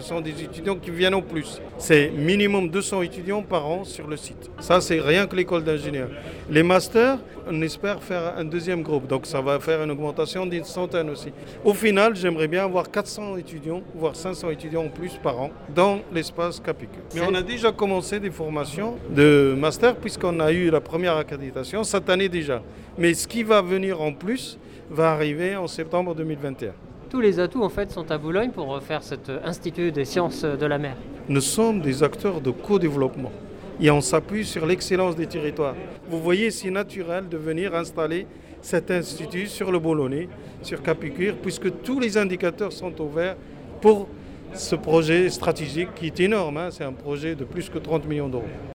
sont des étudiants qui viennent en plus. C'est minimum 200 étudiants par an sur le site. Ça, c'est rien que l'école d'ingénieurs. Les masters, on espère faire un deuxième groupe, donc ça va faire une augmentation d'une centaine aussi. Au final, j'aimerais bien avoir 400 étudiants, voire 500 étudiants en plus par an dans l'espace Capicure. Mais on a déjà commencé des formations de master puisqu'on a eu la première accréditation cette année déjà. Mais ce qui va venir en plus va arriver en septembre 2021. Tous les atouts en fait sont à Boulogne pour faire cet institut des sciences de la mer. Nous sommes des acteurs de co-développement et on s'appuie sur l'excellence des territoires. Vous voyez, c'est naturel de venir installer cet institut sur le Boulonnais, sur Capicure, puisque tous les indicateurs sont ouverts pour ce projet stratégique qui est énorme. C'est un projet de plus que 30 millions d'euros.